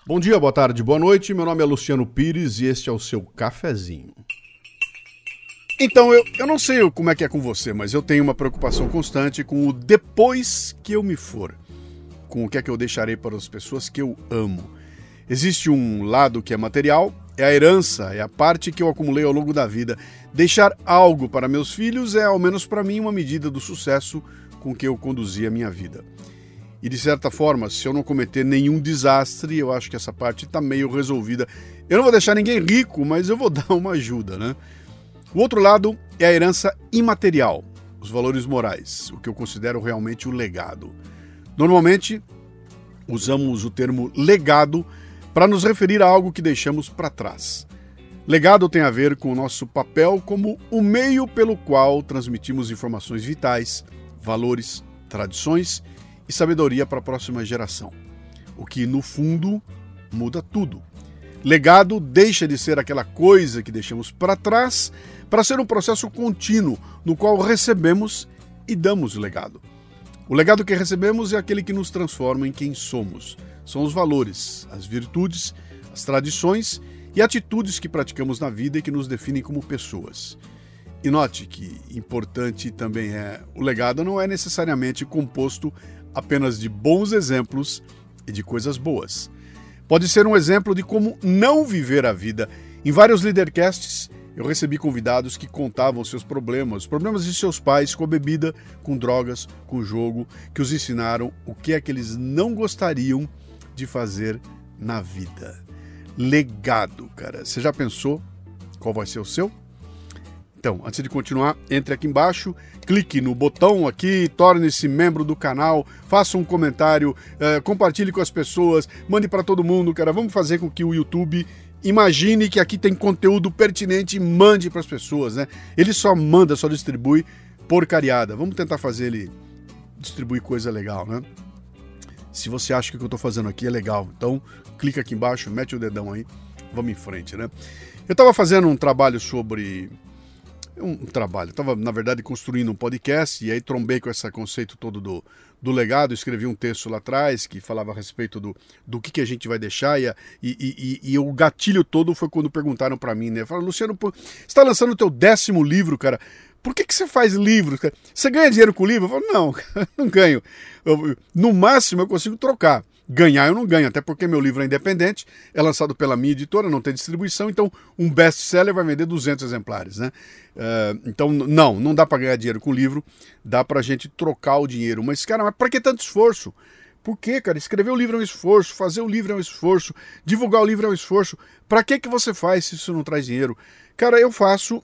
Bom dia, boa tarde, boa noite. Meu nome é Luciano Pires e este é o seu cafezinho. Então, eu não sei como é que é com você, mas eu tenho uma preocupação constante com o depois que eu me for. Com o que é que eu deixarei para as pessoas que eu amo. Existe um lado que é material, é a herança, é a parte que eu acumulei ao longo da vida. Deixar algo para meus filhos é, ao menos para mim, uma medida do sucesso com que eu conduzi a minha vida. E de certa forma, se eu não cometer nenhum desastre, eu acho que essa parte está meio resolvida. Eu não vou deixar ninguém rico, mas eu vou dar uma ajuda, né? O outro lado é a herança imaterial, os valores morais, o que eu considero realmente o legado. Normalmente, usamos o termo legado para nos referir a algo que deixamos para trás. Legado tem a ver com o nosso papel como o meio pelo qual transmitimos informações vitais, valores, tradições e sabedoria para a próxima geração. O que, no fundo, muda tudo. Legado deixa de ser aquela coisa que deixamos para trás para ser um processo contínuo no qual recebemos e damos o legado. O legado que recebemos é aquele que nos transforma em quem somos. São os valores, as virtudes, as tradições e atitudes que praticamos na vida e que nos definem como pessoas. E note que importante também é, o legado não é necessariamente composto apenas de bons exemplos e de coisas boas. Pode ser um exemplo de como não viver a vida. Em vários Leadercasts, eu recebi convidados que contavam seus problemas, os problemas de seus pais com a bebida, com drogas, com o jogo, que os ensinaram o que é que eles não gostariam de fazer na vida. Legado, cara. Você já pensou qual vai ser o seu? Então, antes de continuar, entre aqui embaixo, clique no botão aqui, torne-se membro do canal, faça um comentário, compartilhe com as pessoas, mande para todo mundo, cara. Vamos fazer com que o YouTube imagine que aqui tem conteúdo pertinente e mande para as pessoas, né? Ele só manda, só distribui porcariada. Vamos tentar fazer ele distribuir coisa legal, né? Se você acha que o que eu estou fazendo aqui é legal, então clica aqui embaixo, mete o dedão aí, vamos em frente, né? Eu estava fazendo um trabalho sobre... estava, na verdade, construindo um podcast e aí trombei com esse conceito todo do legado, escrevi um texto lá atrás que falava a respeito do que a gente vai deixar e o gatilho todo foi quando perguntaram para mim, né? Falaram, Luciano, você está lançando o teu 10º livro, cara, por que você faz livros? Você ganha dinheiro com livro? Eu falo, não, não ganho. No máximo eu consigo trocar. Ganhar eu não ganho, até porque meu livro é independente, é lançado pela minha editora, não tem distribuição, então um best-seller vai vender 200 exemplares, né? Então não dá para ganhar dinheiro com livro, dá pra gente trocar o dinheiro. Mas, cara, mas pra que tanto esforço? Por quê, cara? Escrever o livro é um esforço, fazer o livro é um esforço, divulgar o livro é um esforço. Pra que você faz se isso não traz dinheiro? Cara, eu faço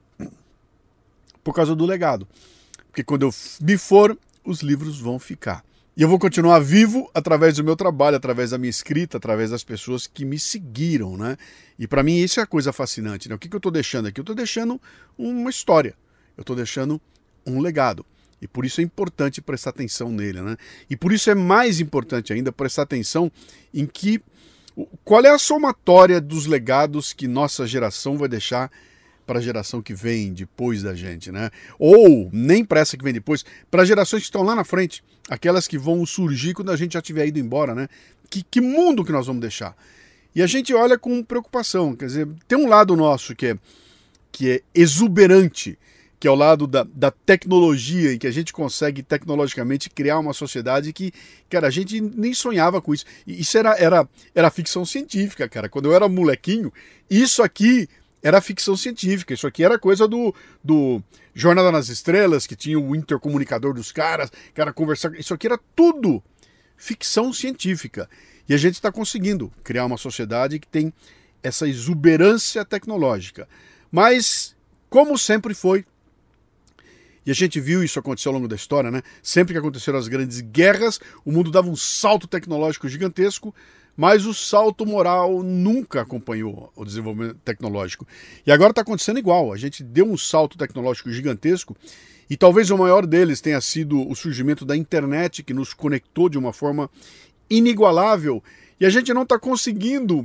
por causa do legado. Porque quando eu me for, os livros vão ficar. E eu vou continuar vivo através do meu trabalho, através da minha escrita, através das pessoas que me seguiram, né? E para mim isso é a coisa fascinante, né? O que eu estou deixando aqui? Eu estou deixando uma história, eu estou deixando um legado. E por isso é importante prestar atenção nele, né? E por isso é mais importante ainda prestar atenção em qual é a somatória dos legados que nossa geração vai deixar para a geração que vem depois da gente, né? Ou nem para essa que vem depois, para gerações que estão lá na frente, aquelas que vão surgir quando a gente já tiver ido embora, né? Que mundo que nós vamos deixar? E a gente olha com preocupação, quer dizer, tem um lado nosso que é exuberante, que é o lado da tecnologia, em que a gente consegue tecnologicamente criar uma sociedade que, cara, a gente nem sonhava com isso. E isso era ficção científica, cara. Quando eu era molequinho, isso aqui era ficção científica, isso aqui era coisa do Jornada nas Estrelas, que tinha o intercomunicador dos caras, cara conversar, isso aqui era tudo ficção científica. E a gente está conseguindo criar uma sociedade que tem essa exuberância tecnológica. Mas, como sempre foi, e a gente viu isso acontecer ao longo da história, né? Sempre que aconteceram as grandes guerras, o mundo dava um salto tecnológico gigantesco, mas o salto moral nunca acompanhou o desenvolvimento tecnológico. E agora está acontecendo igual. A gente deu um salto tecnológico gigantesco e talvez o maior deles tenha sido o surgimento da internet, que nos conectou de uma forma inigualável. E a gente não está conseguindo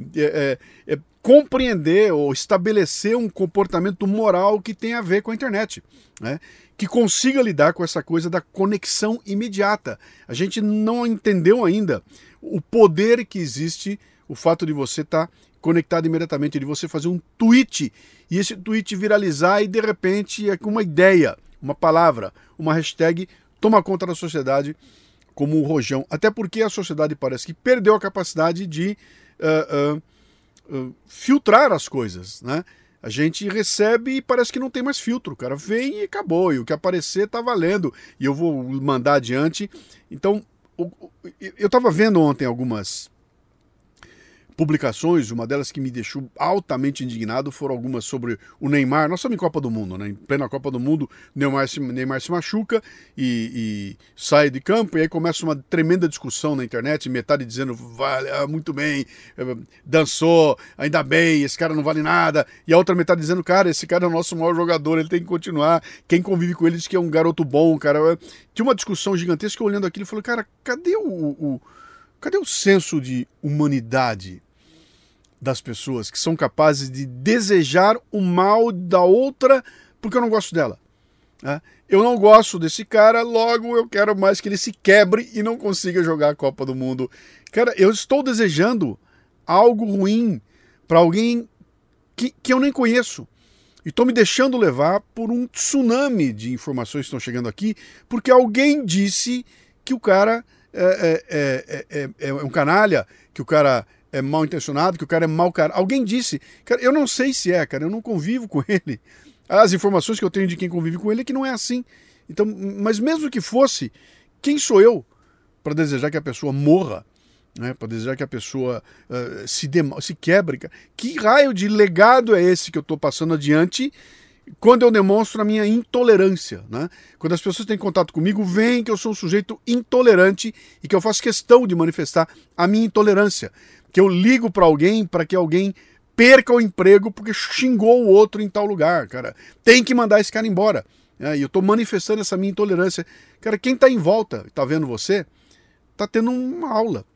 compreender ou estabelecer um comportamento moral que tenha a ver com a internet, né? Que consiga lidar com essa coisa da conexão imediata. A gente não entendeu ainda o poder que existe o fato de você estar conectado imediatamente, de você fazer um tweet e esse tweet viralizar e de repente é com uma ideia, uma palavra, uma hashtag toma conta da sociedade como um rojão. Até porque a sociedade parece que perdeu a capacidade de filtrar as coisas, né? A gente recebe e parece que não tem mais filtro, o cara vem e acabou, e o que aparecer tá valendo, e eu vou mandar adiante. Então, eu estava vendo ontem algumas publicações, uma delas que me deixou altamente indignado foram algumas sobre o Neymar. Nós estamos em Copa do Mundo, né? Em plena Copa do Mundo, Neymar se machuca e sai de campo, e aí começa uma tremenda discussão na internet, metade dizendo, vale, muito bem, dançou, ainda bem, esse cara não vale nada, e a outra metade dizendo, cara, esse cara é o nosso maior jogador, ele tem que continuar, quem convive com ele diz que é um garoto bom, cara. Tinha uma discussão gigantesca, olhando aquilo e falei, cara, cadê o senso de humanidade das pessoas que são capazes de desejar o mal da outra porque eu não gosto dela, né? Eu não gosto desse cara, logo eu quero mais que ele se quebre e não consiga jogar a Copa do Mundo. Cara, eu estou desejando algo ruim para alguém que eu nem conheço. E estou me deixando levar por um tsunami de informações que estão chegando aqui, porque alguém disse que o cara é um canalha, que o cara é mal intencionado, que o cara é mau cara. Alguém disse, cara, eu não sei se é, cara, eu não convivo com ele. As informações que eu tenho de quem convive com ele é que não é assim. Então, mas mesmo que fosse, quem sou eu para desejar que a pessoa morra, né? Para desejar que a pessoa se quebre? Cara? Que raio de legado é esse que eu estou passando adiante quando eu demonstro a minha intolerância, né? Quando as pessoas têm contato comigo, veem que eu sou um sujeito intolerante e que eu faço questão de manifestar a minha intolerância. Que eu ligo para alguém para que alguém perca o emprego porque xingou o outro em tal lugar, cara. Tem que mandar esse cara embora. E eu estou manifestando essa minha intolerância. Cara, quem está em volta, está vendo você, está tendo uma aula.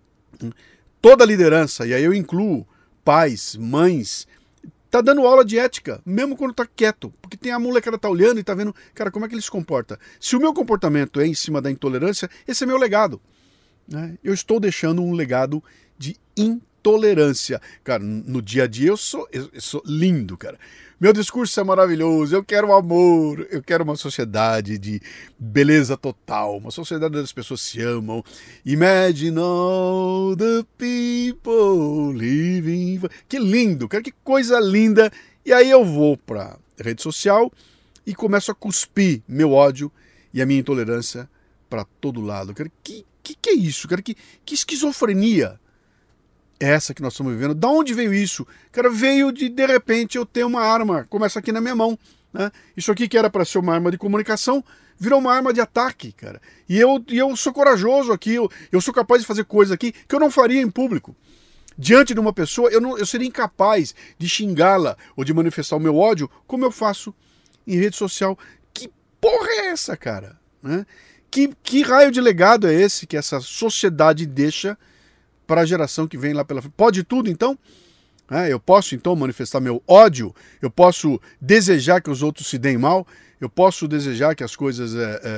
Toda liderança, e aí eu incluo pais, mães, tá dando aula de ética, mesmo quando tá quieto, porque tem a molecada tá olhando e tá vendo, cara, como é que ele se comporta. Se o meu comportamento é em cima da intolerância, esse é meu legado, né? Eu estou deixando um legado de intolerância. Cara, no dia a dia eu sou lindo, cara. Meu discurso é maravilhoso, eu quero amor, eu quero uma sociedade de beleza total, uma sociedade onde as pessoas se amam. Imagine all the people living... Que lindo, cara, que coisa linda. E aí eu vou pra rede social e começo a cuspir meu ódio e a minha intolerância para todo lado. Cara, que é isso, cara? Que esquizofrenia é essa que nós estamos vivendo? Da onde veio isso? Cara, veio de repente eu ter uma arma, começa aqui na minha mão, né? Isso aqui que era para ser uma arma de comunicação, virou uma arma de ataque, cara. E eu sou corajoso aqui, eu sou capaz de fazer coisas aqui que eu não faria em público. Diante de uma pessoa, eu seria incapaz de xingá-la ou de manifestar o meu ódio como eu faço em rede social. Que porra é essa, cara? Né? Que raio de legado é esse que essa sociedade deixa para a geração que vem lá pela frente? Pode tudo, então? Eu posso, então, manifestar meu ódio? Eu posso desejar que os outros se deem mal? Eu posso desejar que as coisas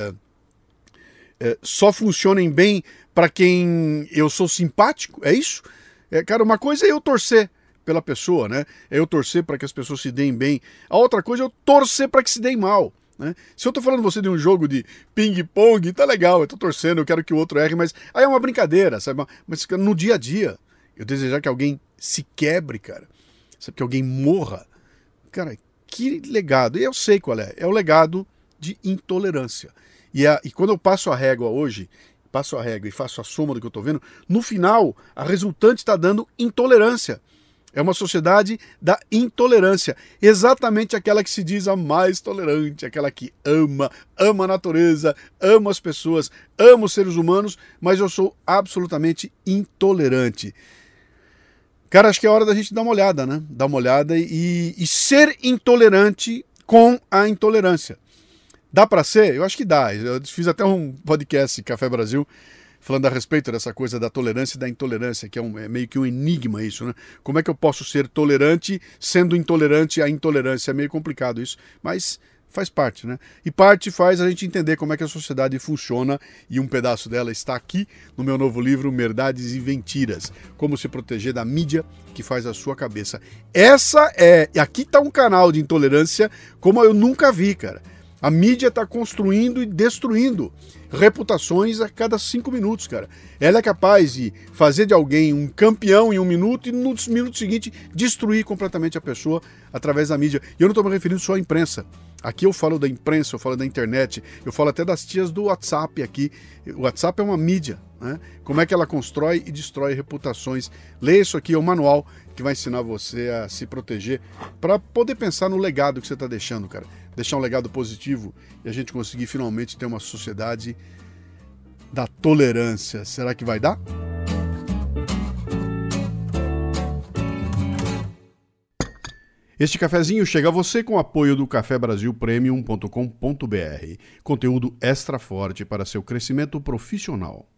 só funcionem bem para quem eu sou simpático? É isso? Cara, uma coisa é eu torcer pela pessoa, né? É eu torcer para que as pessoas se deem bem. A outra coisa é eu torcer para que se deem mal, né? Se eu tô falando você de um jogo de ping-pong, tá legal, eu tô torcendo, eu quero que o outro erre, mas aí é uma brincadeira, sabe? Mas no dia a dia, eu desejar que alguém se quebre, cara, sabe? Que alguém morra, cara, que legado. E eu sei qual é o legado de intolerância. E quando eu passo a régua hoje, e faço a soma do que eu tô vendo, no final, a resultante está dando intolerância. É uma sociedade da intolerância. Exatamente aquela que se diz a mais tolerante, aquela que ama a natureza, ama as pessoas, ama os seres humanos, mas eu sou absolutamente intolerante. Cara, acho que é hora da gente dar uma olhada, né? Dar uma olhada e ser intolerante com a intolerância. Dá para ser? Eu acho que dá. Eu fiz até um podcast Café Brasil falando a respeito dessa coisa da tolerância e da intolerância, que é meio que um enigma isso, né? Como é que eu posso ser tolerante sendo intolerante à intolerância? É meio complicado isso, mas faz parte, né? E parte faz a gente entender como é que a sociedade funciona, e um pedaço dela está aqui no meu novo livro, Verdades e Mentiras, como se proteger da mídia que faz a sua cabeça. Aqui está um canal de intolerância como eu nunca vi, cara. A mídia está construindo e destruindo reputações a cada 5 minutos, cara. Ela é capaz de fazer de alguém um campeão em 1 minuto e nos minutos seguintes destruir completamente a pessoa através da mídia. E eu não estou me referindo só à imprensa. Aqui eu falo da imprensa, eu falo da internet, eu falo até das tias do WhatsApp aqui. O WhatsApp é uma mídia, né? Como é que ela constrói e destrói reputações. Leia isso aqui, é um manual que vai ensinar você a se proteger para poder pensar no legado que você está deixando, cara. Deixar um legado positivo e a gente conseguir finalmente ter uma sociedade da tolerância. Será que vai dar? Este cafezinho chega a você com o apoio do cafebrasilpremium.com.br. Conteúdo extra forte para seu crescimento profissional.